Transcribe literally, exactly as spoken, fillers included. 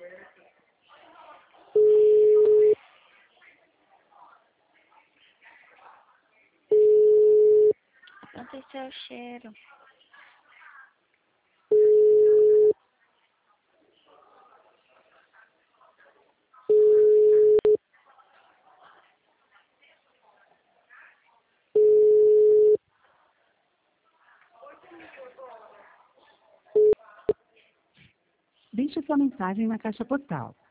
Aconteceu o cheiro. Deixe sua mensagem na caixa postal.